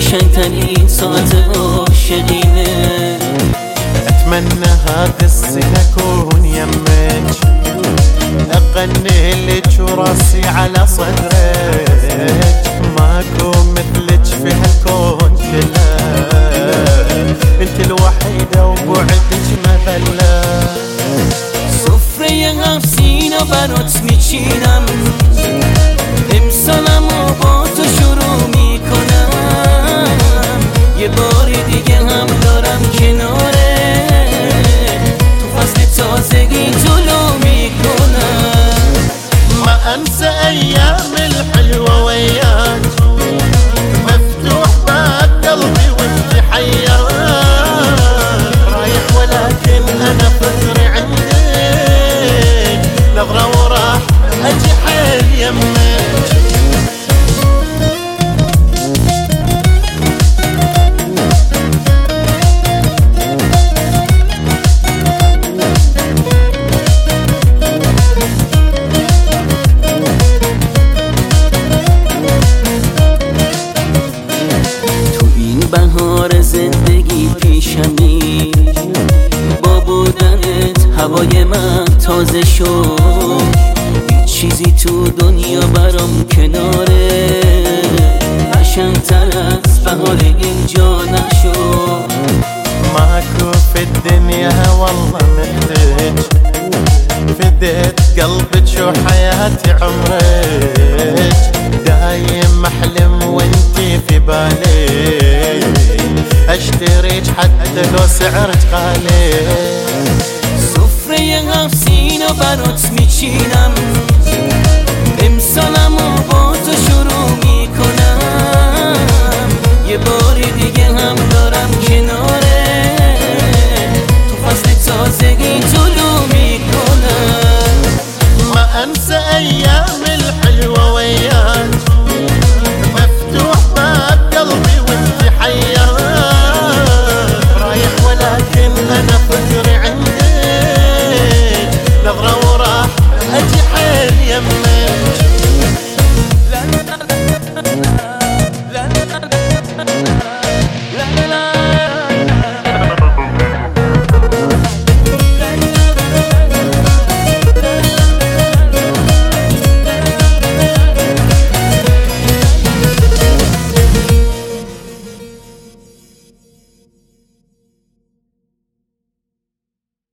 قشنگترین ساعت عاشقینه. اتمنى هذه السنة اكون يمك، اغني لك وراسي على صدرك، ماكو مثلك في هالكون كله، انت الوحيدة وبعدك مذلة. سفره 7 سینا برات میچینم، امسالمو با تو شروع میکنم، یه بار دیگه هم دارم کناره، تو فصل تازگی طلوع میکنم. ما انسى ايام الحلوة وياك، مفتوح باب قلبي وانت حياك، رايح ولكن انا فكري عندك، نظرة وراح اجي حيل يمك. بهار زندگی پیشمی، با بودنت هوای من تازه شد، هیچ چیزی تو دنیا برام کناره، قشنگتر از بهار اینجا نشد. ماكو في الدنيا والله مثلك، فديت قلبك وحياتي عمرك، دايم احلم وانتي في بالي، اشتريك حتى لو سعرك غالي. سفره 7 سینا برات میچینم،